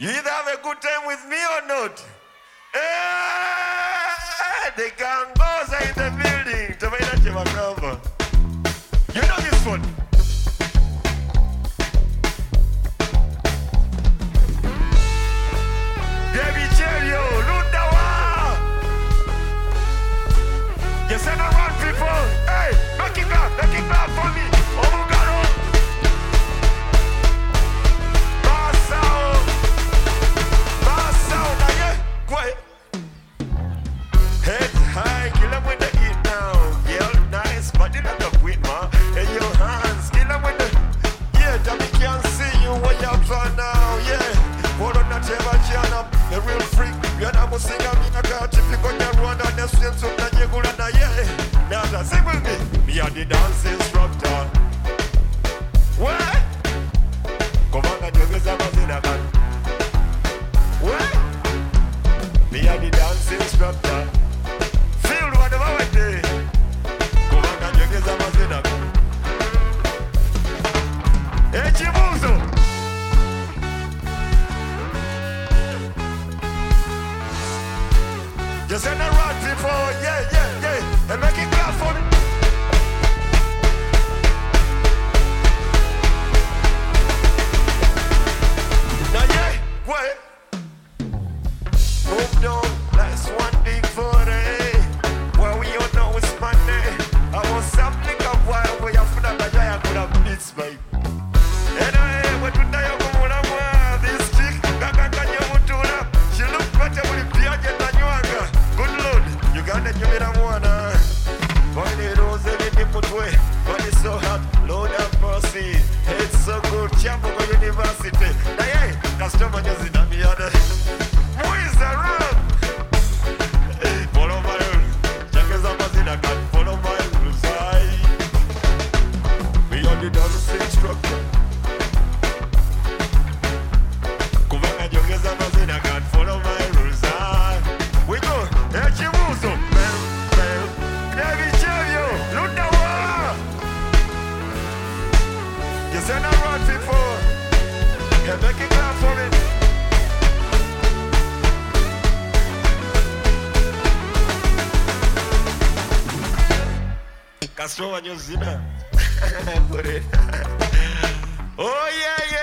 You either have a good time with me or not. The gangoes are in the building. Tomato Chivakamba. You know this one. Baby Cherio, Lundawa. You send around people. Hey, make it clap for me. Oh, God. Quiet. Head high, kill 'em with the heat now. Girl, nice, but you not up with ma. And your hands, kill 'em with the. Yeah, Tommy can't see you when you're plan now. Yeah, hold on, not ever turn up. The real freak, you're not gonna sing up in a car. If you got your run on the swim, so that you're gonna die. Yeah, now that sing with me. Me are the dance instructor. What? Come on, and you guys have a gun. What? Me and the dance instructor. Feel whatever I do. Come on and drink this Amazina. Hey, Chibuzo. Just send a rod before. Yeah. And make it clap for me. Now, yeah, what? Move down, that's one big booty. Well, we all know it's money. I want something of wild where you put up a giant with a beats, babe. Anyway, what do you go on this chick? Gaga, you would do that. She look better with the beard than you are. Good Lord, you got it, you made a one. Boy, the rose in the put way. But it's so hot, Lord have mercy. It's so good, Champo University. Now, yeah, customer just in the other. Who is around? Follow my rules. Check his numbers in a gun. Follow my rules. We are the dance instructor. Come on and check his numbers in a gun. Follow my rules. We go. Hey, Chibuzo. David Cherio. Look the war. You send a rod before. You make it clap for me. Castro Wanyozina. Oh, yeah.